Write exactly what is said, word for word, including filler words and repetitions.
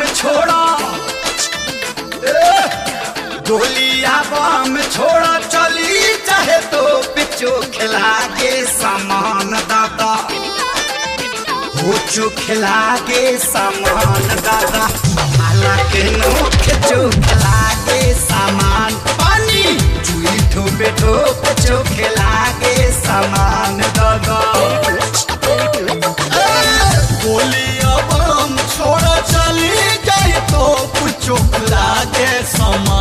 छोड़ा गोलिया बम छोड़ा चली चाहे तो पिचो खिला के सामान दादा हो खिला के सामान दादा आला के नोख जो खिला के सामान पानी चुई ठोपे ठोप जो खिला के सामान दादा गोलिया बम छोड़ा चली जाए तो कुछ खिला के सामान।